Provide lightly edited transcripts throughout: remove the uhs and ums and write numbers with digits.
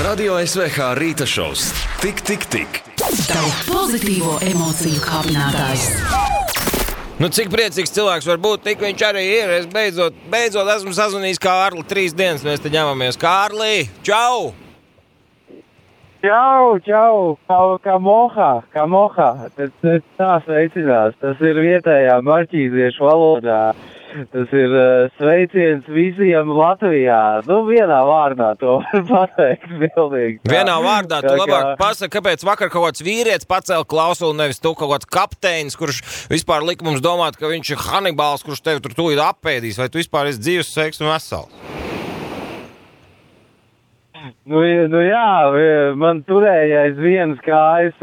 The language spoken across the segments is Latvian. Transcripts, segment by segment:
Radio SVH rīta šovs. Tik. Tavu pozitīvo emociju kāpinātājs. Nu, cik priecīgs cilvēks var būt, tik viņš arī ir. Es beidzot esmu sazvanījis Kārli 3 dienas. Mēs te ņemamies. Kārli, čau! Čau, kā moha. Tas tā sveicinās. Tas ir vietējā marķīziešu valodā. Tas ir sveiciens visiem Latvijā. Nu, vienā vārdā to var pateikt pilnīgi. Vienā vārdā tu labāk pasaki, kāpēc vakar kaut kāds vīrietis pacēla klausuli, nevis tu kaut kāds kapteinis, kurš vispār lika mums domāt, ka viņš ir Hanibals, kurš tevi tur tūlīt apēdīs, vai tu vispār esi dzīves, sveiks un vesels? Nu jā, man turēja aiz vienas kājas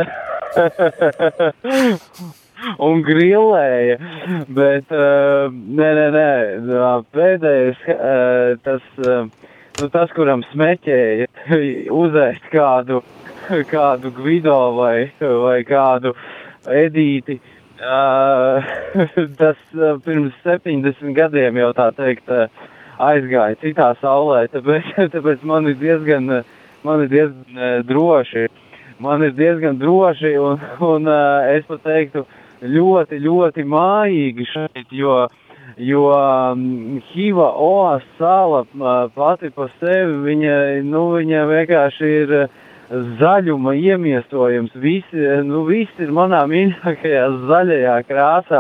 un grillēja, bet nē, pēdējais tas, kuram smeķēja, uzēst kādu Gvido vai kādu Edīti, tas pirms 70 gadiem jau tā teikt aizgāja citā saulē, tāpēc man ir diezgan droši. Man ir diezgan droši un es pat teiktu ļoti mājīgi šeit, jo Hiva Oas sala pati pa sevi, viņa vienkārši ir zaļuma iemiesojums. Viss ir manā mīļākajā zaļajā krāsā.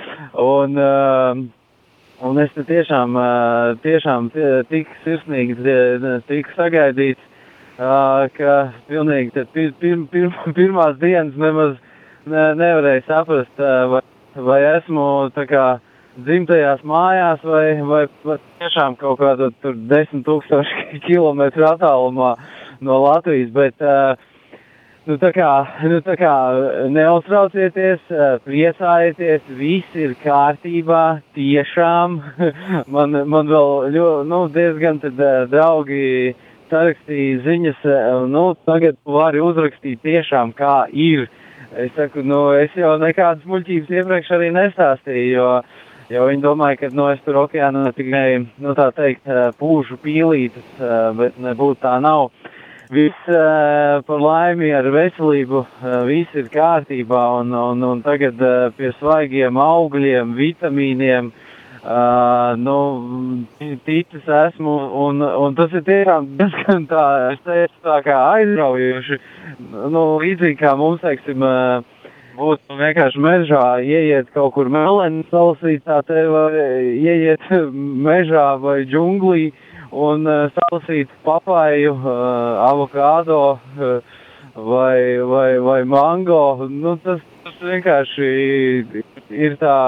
Un es tiešām tik sirsnīgi tik sagaidīts, ka pilnīgi pirmās dienas nemaz nevarēja saprast, vai esmu tā kā dzimtajās mājās, vai tiešām kaut kādā tur 10 000 kilometru attālumā no Latvijas, bet tā kā neuztraucieties, priecājieties, viss ir kārtībā, tiešām. Man vēl diezgan draugi sarakstīja ziņas, tagad vari uzrakstīt tiešām kā ir. Es saku, es jau nekādas muļķības iepriekš arī nestāstīju, jo viņi domāja, ka, es tur okeānā tikai, tā teikt, pūšu pīlītes, bet nebūtu tā nav. Viss par laimi ar veselību, viss ir kārtībā un tagad pie svaigiem augļiem, vitamīniem, ticis esmu un tas ir tiešām diezgan tā, es teicu, tā kā aizraujoši, līdzīgi kā mums, teiksim, būtu vienkārši mežā ieiet kaut kur meleni salasīt, vai ieiet mežā vai džunglī un salasīt papaju, avokādo vai mango. Tas vienkārši ir tā,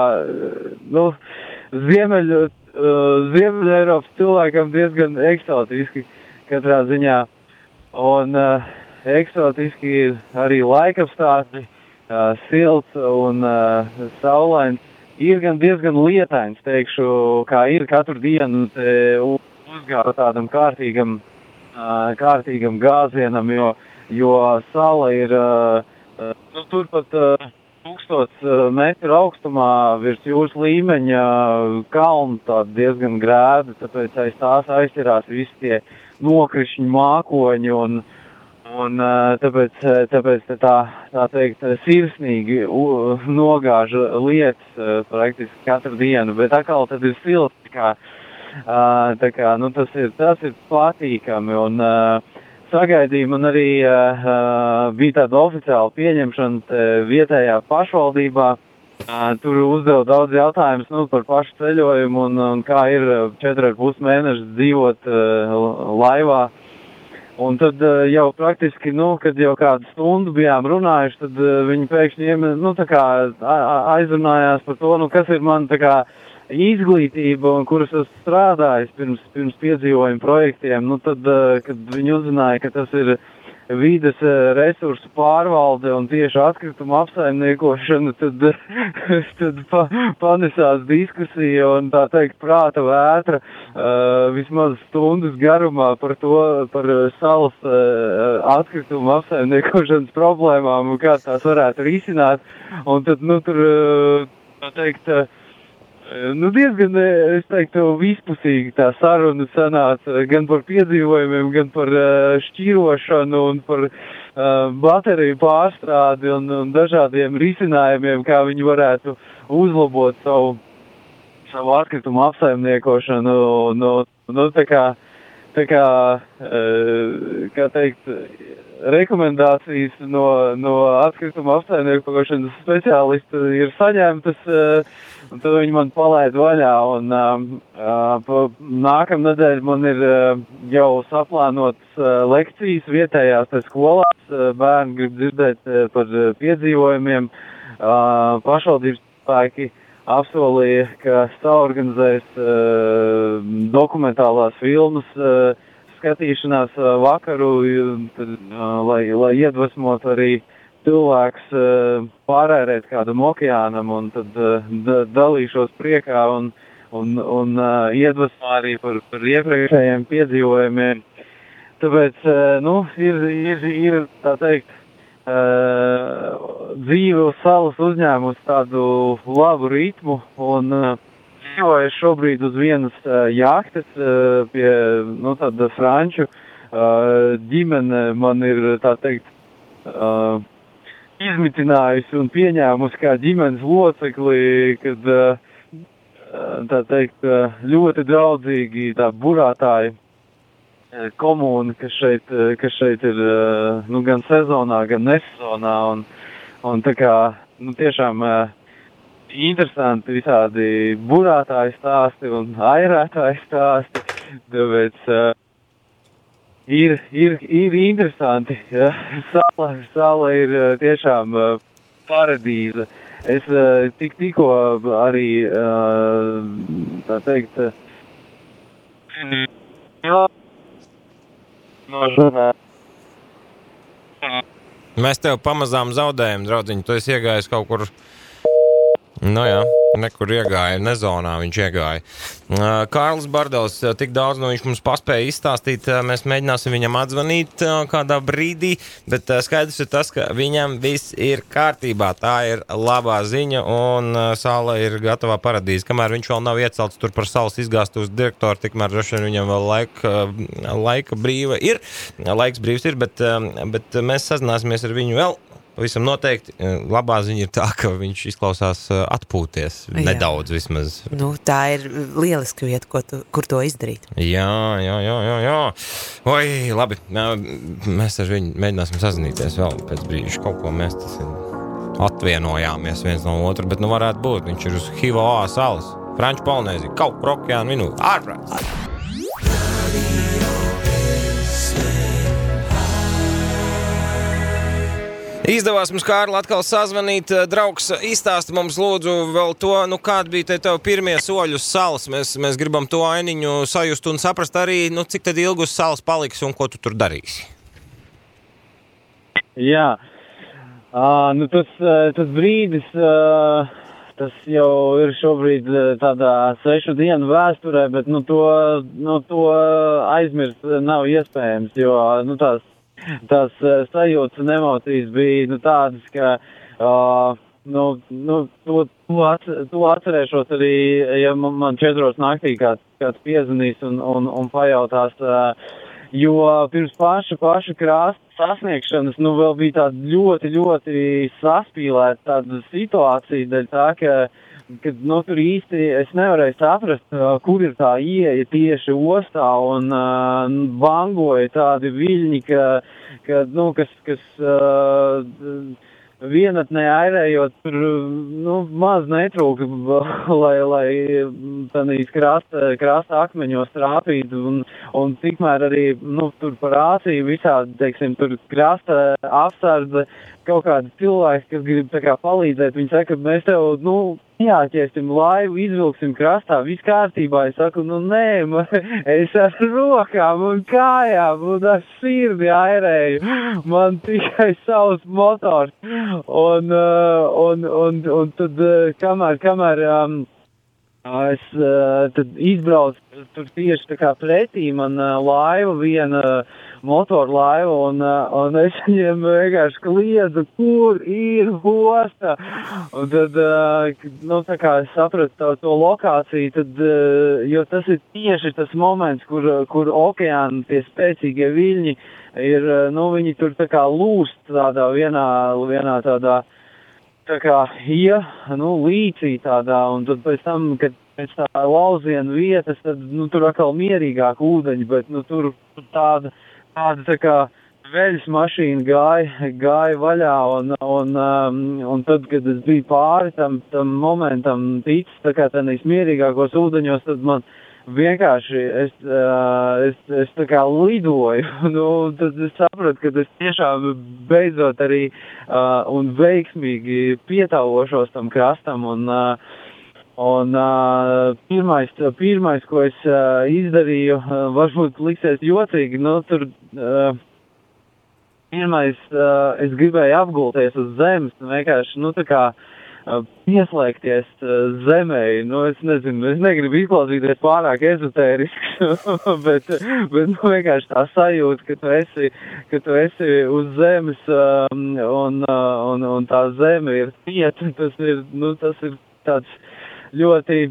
Ziemeļa Eiropas cilvēkam diezgan eksotiski katrā ziņā. Un eksotiski ir arī laikapstākļi, silts un saulains. Ir gan diezgan lietains, teikšu, kā ir katru dienu uzgāja tādam kārtīgam gāzienam, jo sala ir turpat 1000 metru augstumā virs jūras līmeņa kalnu, tāda diezgan grēda, tāpēc aiz tās aizķerās visi tie nokrišņi mākoņi un tāpēc tā teikt sirsnīgi nogāž lietas praktiski katru dienu, bet atkal tad ir silts, tā kā tas ir patīkami un sagaidīja man arī bija tāda oficiāla pieņemšana vietējā pašvaldībā. Tur uzdeva daudz jautājumus par pašu ceļojumu un kā ir 4,5 mēnešus dzīvot laivā. Un tad jau praktiski, kad jau kādu stundu bijām runājuši, tad viņi pēkšņi aizrunājās par to, kas ir man tā kā izglītība un kuras es strādājis pirms piedzīvojumu projektiem, tad, kad viņi uzzināja, ka tas ir vides resursu pārvalde un tieši atkrituma apsaimniekošana, tad panesās diskusija un tā teikt prāta vētra vismaz stundas garumā par salas atkrituma apsaimniekošanas problēmām un kā tās varētu risināt. Un tad, tur, tā teikt, diezgan, es teiktu, vispusīgi tā saruna sanāca gan par piedzīvojumiem, gan par šķirošanu un par bateriju pārstrādi un dažādiem risinājumiem, kā viņi varētu uzlabot savu atkritumu apsaimniekošanu. Kā teikt, rekomendācijas no atkrituma apsaimniekošanas speciālista ir saņemtas, un tad viņi man palaid vaļā, un nākamnedēļ man ir jau saplānotas lekcijas vietējās skolās, bērni grib dzirdēt par piedzīvojumiem, pašvaldības spēki apsolīja, ka saorganizēs dokumentālās filmas skatīšanās vakaru, lai iedvesmot arī cilvēks pārērēt kādam okeānam, un tad dalīšos priekā un iedvesmā arī par iepriekšējiem piedzīvojumiem. Tāpēc, ir tā teikt, dzīve uz salas uzņēmus tādu labu ritmu, un dzīvoju šobrīd uz vienas jahtas pie, tāda franču ģimene man ir, tā teikt, izmitinājusi un pieņēmusi kā ģimenes locekli, kad, tā teikt, ļoti draudzīgi tā burātāji komūna, kas šeit ir, gan sezonā, gan nesezonā, un tā kā, tiešām interesanti visādi burātāji stāsti un airētāji stāsti, tāpēc ir interesanti, ja? Sala ir tiešām paradīze. Es tikko arī, tā teikt, Mēs tev pamazām zaudējam, draudziņ, tu esi iegājis kaut kur, nekur iegāja, nezonā viņš iegāja. Kārlis Bardels, tik daudz viņš mums paspēja izstāstīt, mēs mēģināsim viņam atzvanīt kādā brīdī, bet skaidrs ir tas, ka viņam viss ir kārtībā, tā ir labā ziņa un sala ir gatavā paradīze. Kamēr viņš vēl nav iecelts tur par salas izgāstus direktoru, tikmēr droši vien viņam vēl laiks brīvs ir, bet mēs sazināsimies ar viņu vēl. Visam noteikti labā ziņa ir tā, ka viņš izklausās atpūties nedaudz vismaz. Tā ir lieliska vieta, kur to izdarīt. Jā. Oi, labi, mēs ar viņu mēģināsim sazinīties vēl pēc brīža. Kaut ko mēs atvienojāmies viens no otru, bet varētu būt. Viņš ir uz Hivoā salas, Franču Polinēzija, kaut kur okeāna vinū. Ārprāts! Izdevās mums, Kārli, atkal sazvanīt. Draugs, izstāsti mums lūdzu vēl to, kādi bija tev pirmie soļi uz salas. Mēs gribam to ainiņu sajust un saprast arī, cik tad ilgi uz salas paliks un ko tu tur darīsi. Jā, tas brīdis, tas jau ir šobrīd tādā 6 dienu vēsturē, bet to aizmirst nav iespējams, jo tās sajūtas un emocijas bija tādas, ka to atcerēšos arī, ja man 4 naktī kāds piezvanīs un pajautās, jo pirms paša krāsta sasniegšanas vēl bija tāda ļoti, ļoti saspīlēta tāda situācija, dēļ tā, kad tur īsti es nevarēju saprast, kur ir tā ieeja tieši ostā, un vangoja tādi viļņi, kas vienatnē airējot, tur maz netrūka, lai tādīs krasta akmeņos trāpītu, un tikmēr arī tur par Āciju visādi, teiksim, tur krasta apsardze, kaut kādi cilvēki, kas grib tā kā palīdzēt, viņi saka, ka mēs tev, jāķēsim laivu, izvilksim krastā, viss kārtībā. Es saku, nē, es ar rokām un kājām un ar sirdi airēju. Man tikai savs motors. Un tad, kamēr es tad izbraucu tur tieši tā kā pretī, man laiva viena motorlaivu, un es viņiem vienkārši kliedzu, kur ir osta. Un tad, tā kā es sapratu to lokāciju, tad, jo tas ir tieši tas moments, kur okeāna tie spēcīgie viļņi ir, viņi tur tā kā lūst tādā vienā tādā, tā kā, līcī tādā, un tad pēc tam, kad pēc tā lauziena vietas, tad, tur atkal mierīgāk ūdeņi, bet, tur tāda tā kā veļas mašīna gāja vaļā, un tad, kad es biju pāri tam momentam ticis, tā kā tādīs mierīgākos ūdeņos, tad man vienkārši es tā kā lidoju, tad es sapratu, ka es tiešām beidzot arī un veiksmīgi pietāvošos tam krastam, un pirmais, ko es izdarīju, varbūt liksies jocīgi, tur pirmais es gribēju apgulties uz zemes, vienkārši, tā kā pieslēgties zemē, es nezinu, es negribu izklausīties pārāk ezotērisks, bet vienkārši tā sajūta, ka tu esi uz zemes, un tā zeme ir cieta, tas ir tāds ļoti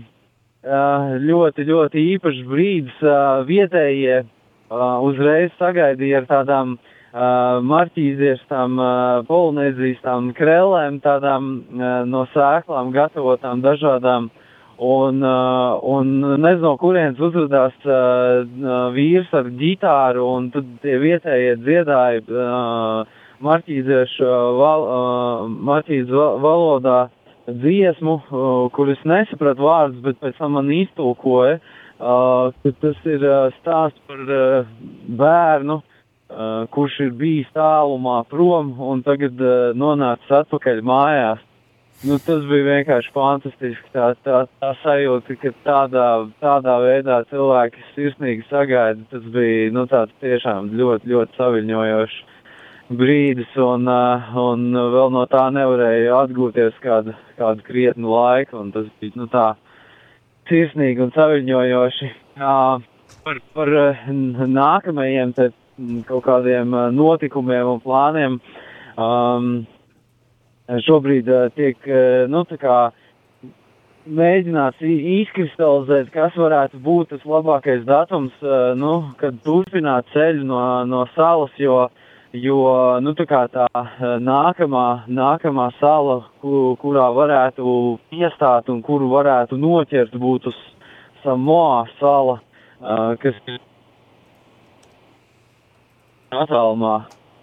īpašs brīdis. Vietējie uzreiz sagaidīja ar tādām marķīziešām, Polinēzijas tām krellēm, tādām no sēklām gatavotām dažādām, un nezinu, kurienes uzvedās vīrs ar ģitāru, un tad tie vietējie dziedāja marķīziešu valodā dziesmu, kur es nesapratu vārdus, bet pēc tam man iztulkoja, ka tas ir stāsts par bērnu, kurš ir bijis tālumā prom un tagad nonācis atpakaļ mājās. Tas bija vienkārši fantastiski, tā sajūta, ka tādā veidā cilvēki sirsnīgi sagaida. Tas bija, tāds tiešām ļoti, ļoti saviļņojošs brīdis, un vēl no tā nevarēju atgūties kādu krietnu laiku, un tas bija, tā sirsnīgi un saviļņojoši. Par nākamajiem te kaut kādiem notikumiem un plāniem šobrīd tiek, tā kā mēģināts izkristalizēt, kas varētu būt tas labākais datums, kad turpināt ceļu no salas, jo tā kā tā nākamā sala, kurā varētu piestāt un kuru varētu noķert, būtu Samoa sala, kas ir attālumā.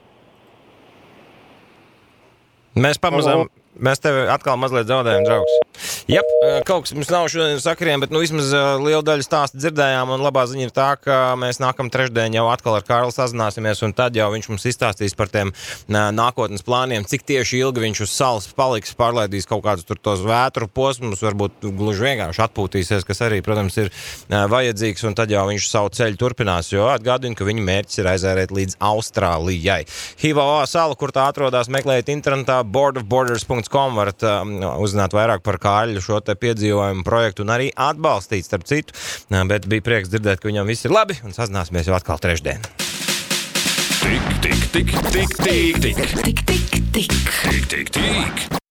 Mēs tevi atkal mazliet zaudējam, draugs. Jep, kaut kas mums nav šodien sakariem, bet vismaz liela daļa stāstu dzirdējām, un labā ziņa ir tā, ka mēs nākam trešdien jau atkal ar Kārli sazināsimies, un tad jau viņš mums izstāstīs par tiem nākotnes plāniem, cik tieši ilgi viņš uz salas paliks, pārlaidīs kaut kādus tur tos vētru posmus, varbūt gluži vienkārši atpūtīsies, kas arī, protams, ir vajadzīgs, un tad jau viņš savu ceļu turpinās, jo atgādinu, ka viņa mērķis ir aizērēt līdz Austrālijai. Hiva sala, kur tā atrodas, meklējiet internetā boardofborders.com, varat uzzināt vairāk par Kārļu šo te piedzīvojumu projektu un arī atbalstīt, starp citu, bet bija prieks dzirdēt, ka viņam viss ir labi, un sazināsimies jau atkal trešdien. Tik, tik, tik, tik, tik, tik. Tik, tik, tik. Tik, tik, tik.